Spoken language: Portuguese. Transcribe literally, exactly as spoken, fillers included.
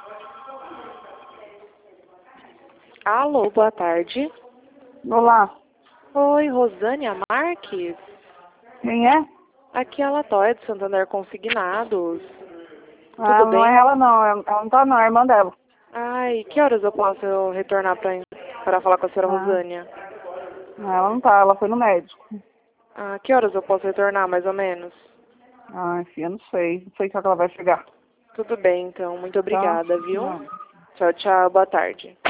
Alô, boa tarde. Olá, Oi, Rosânia Marques? quem é? Aqui é a Latóia de Santander Consignados. Ah, Tudo não bem? é ela não, ela ela não tá não, é a irmã dela. Ai, que horas eu posso retornar para para falar com a senhora Ah, Rosânia? não, ela não tá, ela foi no médico. Ah, que horas eu posso retornar, mais ou menos? Ah, filha, não sei, não sei que hora ela vai chegar. Tudo bem, então. Muito Tá? obrigada, viu? Não. Tchau, tchau. Boa tarde.